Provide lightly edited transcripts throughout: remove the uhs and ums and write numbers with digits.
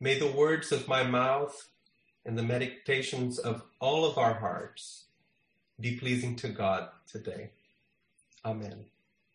May the words of my mouth and the meditations of all of our hearts be pleasing to God today. Amen.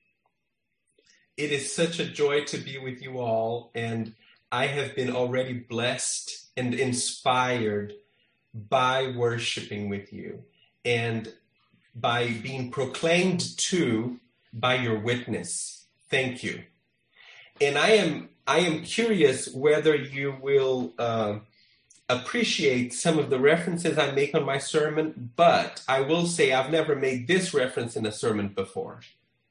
It is such a joy to be with you all, and I have been already blessed and inspired by worshiping with you and by being proclaimed to by your witness. Thank you. And I am curious whether you will appreciate some of the references I make on my sermon, but I will say I've never made this reference in a sermon before.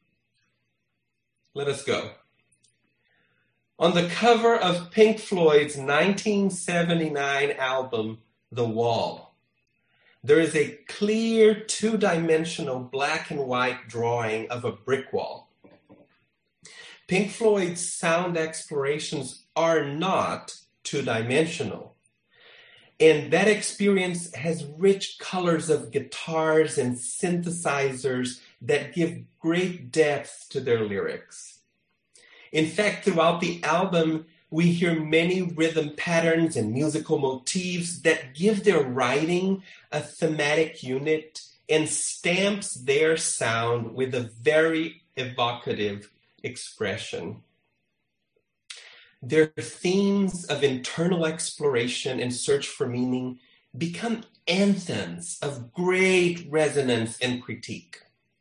Let us go. On the cover of Pink Floyd's 1979 album, The Wall, there is a clear two-dimensional black and white drawing of a brick wall. Pink Floyd's sound explorations are not two-dimensional. And that experience has rich colors of guitars and synthesizers that give great depth to their lyrics. In fact, throughout the album, we hear many rhythm patterns and musical motifs that give their writing a thematic unit and stamps their sound with a very evocative expression. Their themes of internal exploration and search for meaning become anthems of great resonance and critique.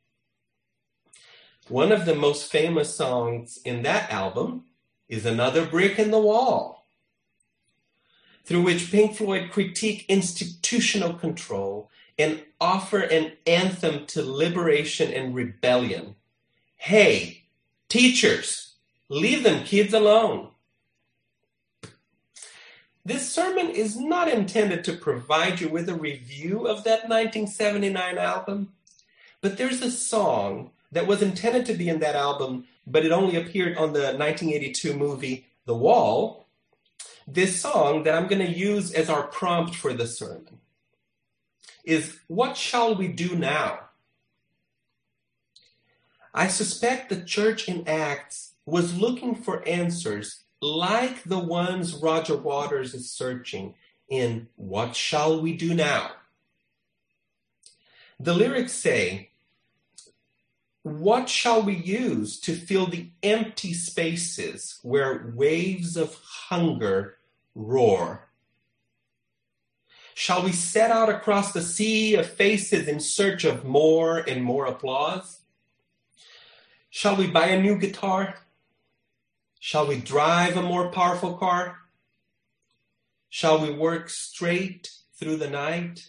One of the most famous songs in that album is Another Brick in the Wall, through which Pink Floyd critique institutional control and offer an anthem to liberation and rebellion. Hey, teachers, leave them kids alone. This sermon is not intended to provide you with a review of that 1979 album, but there's a song that was intended to be in that album, but it only appeared on the 1982 movie The Wall. This song that I'm going to use as our prompt for the sermon is What Shall We Do Now? I suspect the church in Acts was looking for answers like the ones Roger Waters is searching in What Shall We Do Now? The lyrics say, what shall we use to fill the empty spaces where waves of hunger roar? Shall we set out across the sea of faces in search of more and more applause? Shall we buy a new guitar? Shall we drive a more powerful car? Shall we work straight through the night?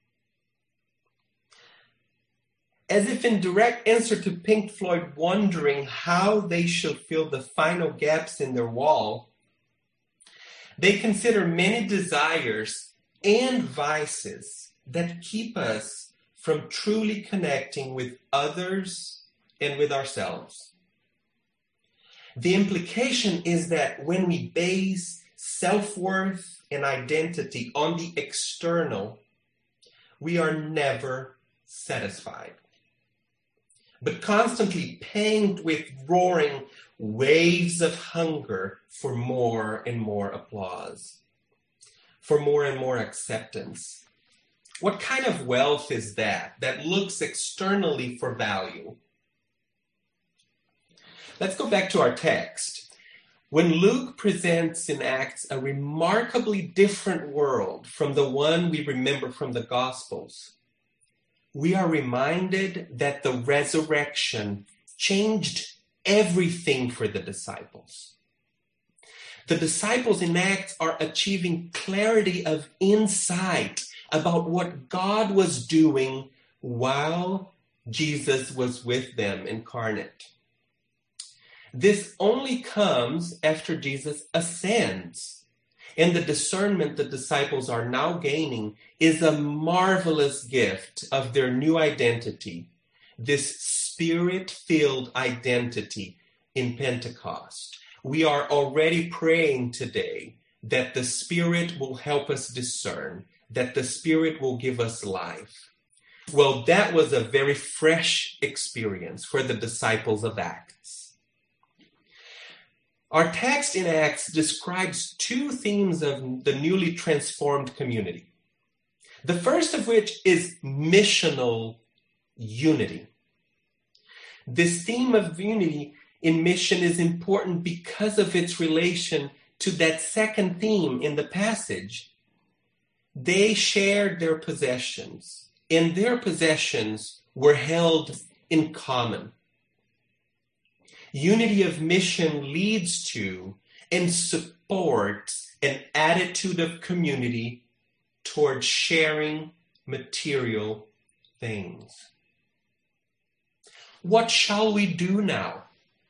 As if in direct answer to Pink Floyd wondering how they shall fill the final gaps in their wall, they consider many desires and vices that keep us from truly connecting with others and with ourselves. The implication is that when we base self-worth and identity on the external, we are never satisfied, but constantly panged with roaring waves of hunger for more and more applause, for more and more acceptance. What kind of wealth is that looks externally for value? Let's go back to our text. When Luke presents in Acts a remarkably different world from the one we remember from the Gospels, we are reminded that the resurrection changed everything for the disciples. The disciples in Acts are achieving clarity of insight about what God was doing while Jesus was with them incarnate. This only comes after Jesus ascends, and the discernment the disciples are now gaining is a marvelous gift of their new identity, this spirit-filled identity in Pentecost. We are already praying today that the Spirit will help us discern, that the Spirit will give us life. Well, that was a very fresh experience for the disciples of Acts. Our text in Acts describes two themes of the newly transformed community. The first of which is missional unity. This theme of unity in mission is important because of its relation to that second theme in the passage. They shared their possessions, and their possessions were held in common. Unity of mission leads to and supports an attitude of community towards sharing material things. What shall we do now?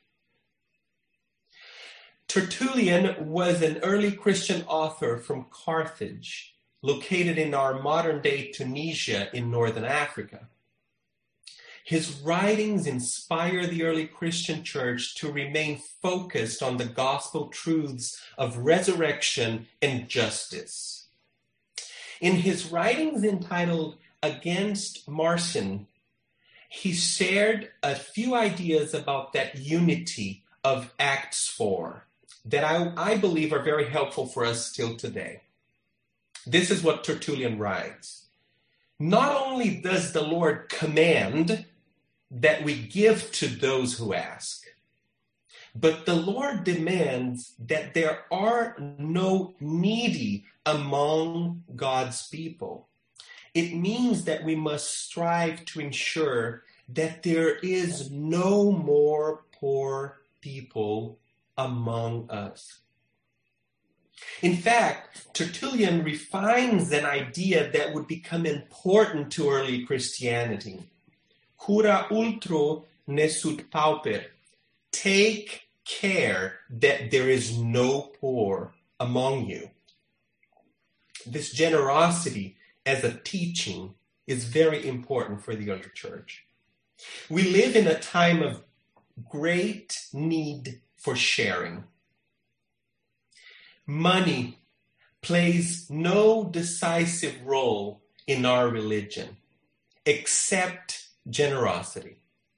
Tertullian was an early Christian author from Carthage, located in our modern-day Tunisia in northern Africa. His writings inspire the early Christian church to remain focused on the gospel truths of resurrection and justice. In his writings entitled Against Marcion, he shared a few ideas about that unity of Acts 4 that I believe are very helpful for us still today. This is what Tertullian writes. Not only does the Lord command that we give to those who ask, but the Lord demands that there are no needy among God's people. It means that we must strive to ensure that there is no more poor people among us. In fact, Tertullian refines an idea that would become important to early Christianity. Cura ultro ne sut pauper. Take care that there is no poor among you. This generosity as a teaching is very important for the early church. We live in a time of great need for sharing. Money plays no decisive role in our religion except generosity.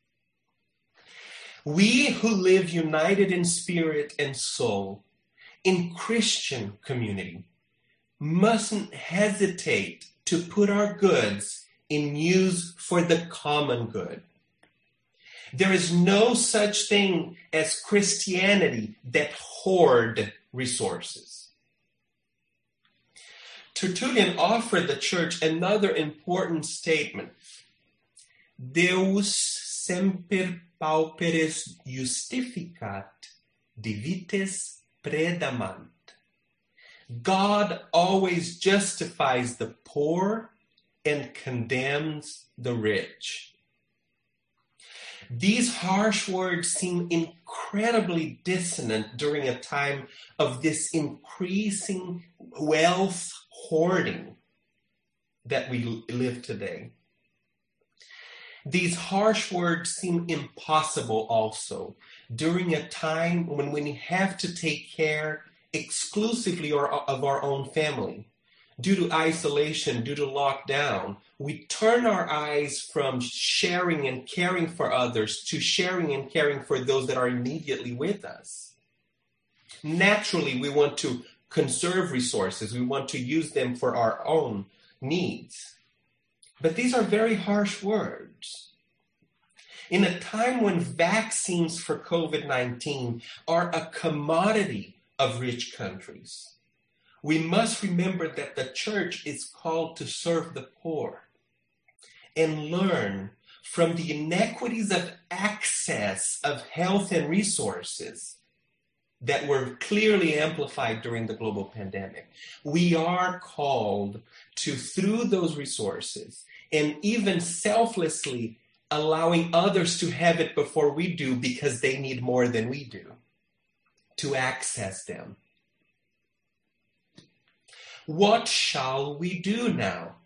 We who live united in spirit and soul in Christian community mustn't hesitate to put our goods in use for the common good. There is no such thing as Christianity that hoard resources. Tertullian offered the church another important statement. Deus semper pauperes justificat, divites predamant. God always justifies the poor and condemns the rich. These harsh words seem incredibly dissonant during a time of this increasing wealth hoarding that we live today. These harsh words seem impossible also during a time when we have to take care exclusively of our own family. Due to isolation, due to lockdown, we turn our eyes from sharing and caring for others to sharing and caring for those that are immediately with us. Naturally, we want to conserve resources. We want to use them for our own needs. But these are very harsh words. In a time when vaccines for COVID-19 are a commodity of rich countries, we must remember that the church is called to serve the poor and learn from the inequities of access of health and resources that were clearly amplified during the global pandemic. We are called to, through those resources, and even selflessly allowing others to have it before we do because they need more than we do, to access them. What shall we do now?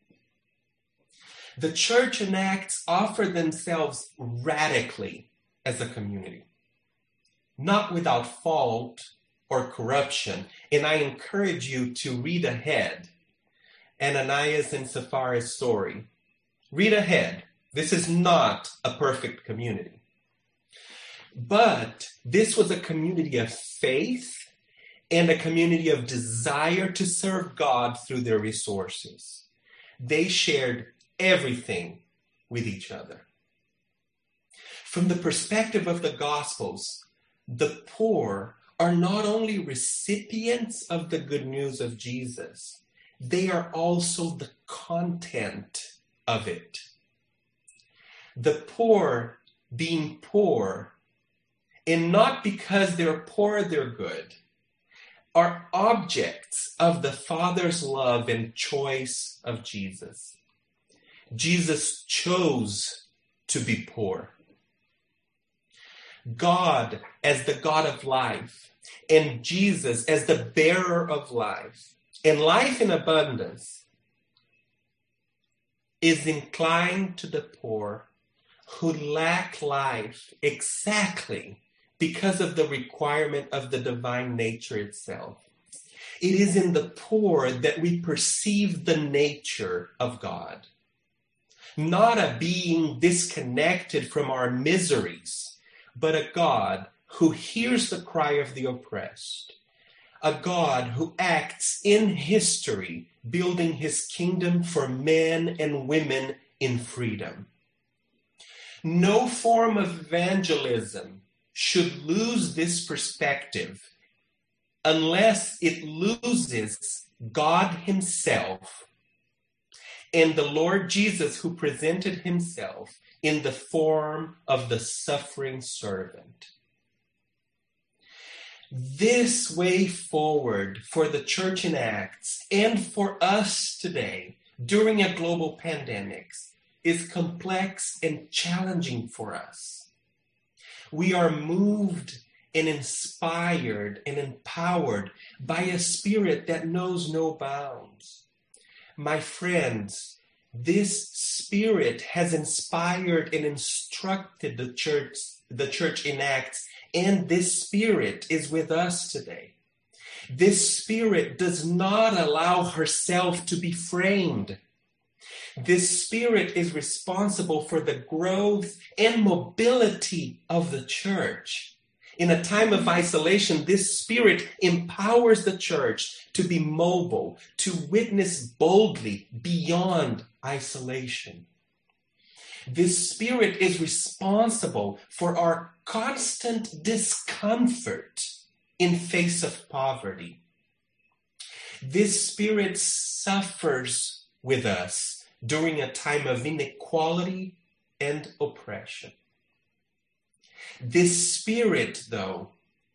The church and Acts offer themselves radically as a community, not without fault or corruption. And I encourage you to read ahead Ananias and Sapphira's story. Read ahead. This is not a perfect community. But this was a community of faith and a community of desire to serve God through their resources. They shared everything with each other. From the perspective of the Gospels, the poor are not only recipients of the good news of Jesus, they are also the content of it. The poor being poor, and not because they're poor they're good, are objects of the Father's love and choice of Jesus. Jesus chose to be poor. God as the God of life, and Jesus as the bearer of life, and life in abundance, is inclined to the poor who lack life exactly because of the requirement of the divine nature itself. It is in the poor that we perceive the nature of God, not a being disconnected from our miseries, but a God who hears the cry of the oppressed, a God who acts in history, building his kingdom for men and women in freedom. No form of evangelism should lose this perspective unless it loses God himself and the Lord Jesus, who presented himself in the form of the suffering servant. This way forward for the church in Acts and for us today during a global pandemic is complex and challenging for us. We are moved and inspired and empowered by a spirit that knows no bounds. My friends, this spirit has inspired and instructed the church in Acts, and this spirit is with us today. This spirit does not allow herself to be framed. This spirit is responsible for the growth and mobility of the church. In a time of isolation, this spirit empowers the church to be mobile, to witness boldly beyond isolation. This spirit is responsible for our constant discomfort in face of poverty. This spirit suffers with us during a time of inequality and oppression. This spirit, though,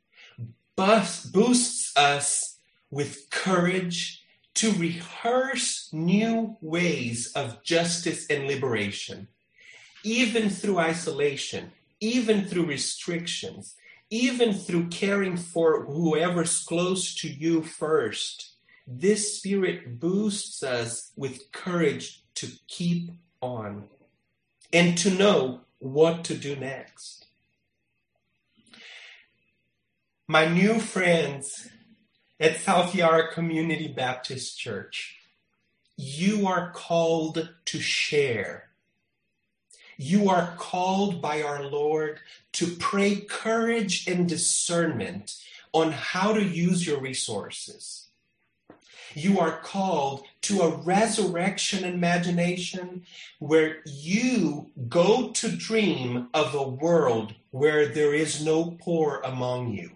boosts us with courage to rehearse new ways of justice and liberation, even through isolation, even through restrictions, even through caring for whoever's close to you first. This spirit boosts us with courage to keep on and to know what to do next. My new friends at South Yarra Community Baptist Church, you are called to share. You are called by our Lord to pray courage and discernment on how to use your resources. You are called to a resurrection imagination where you go to dream of a world where there is no poor among you.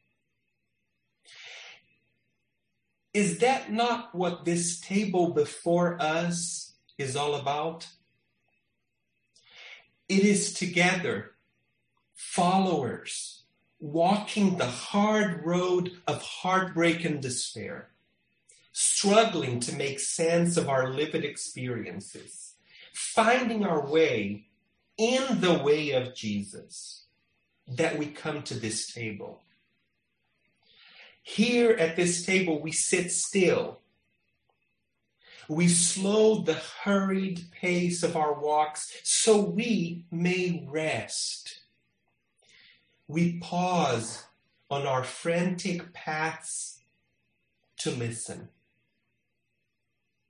Is that not what this table before us is all about? It is together, followers, walking the hard road of heartbreak and despair, struggling to make sense of our lived experiences, finding our way in the way of Jesus, that we come to this table. Here at this table, we sit still. We slow the hurried pace of our walks so we may rest. We pause on our frantic paths to listen.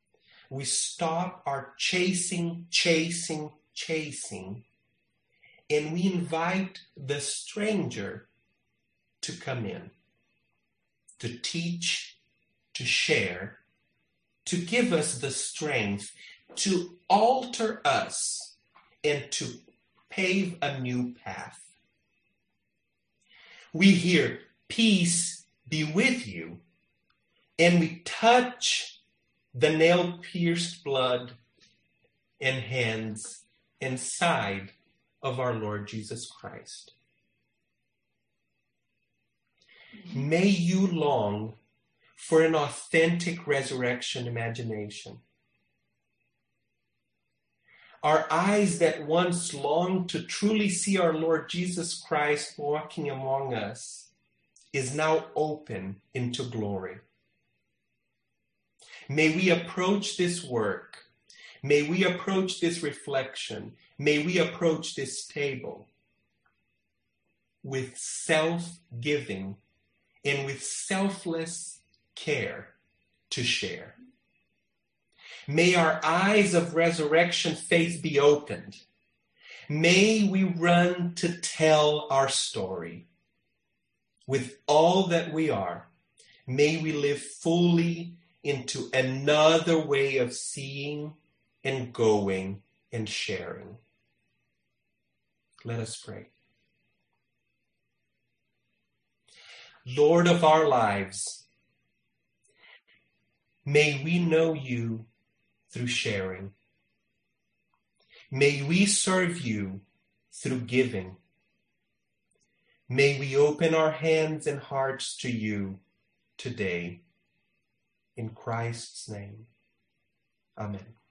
We stop our chasing, and we invite the stranger to come in, to teach, to share, to give us the strength to alter us and to pave a new path. We hear, peace be with you, and we touch the nail-pierced blood and hands and side of our Lord Jesus Christ. May you long for an authentic resurrection imagination. Our eyes that once longed to truly see our Lord Jesus Christ walking among us is now open into glory. May we approach this work, may we approach this reflection, may we approach this table with self-giving and with selfless care to share. May our eyes of resurrection faith be opened. May we run to tell our story. With all that we are, may we live fully into another way of seeing and going and sharing. Let us pray. Lord of our lives, may we know you through sharing. May we serve you through giving. May we open our hands and hearts to you today. In Christ's name, amen.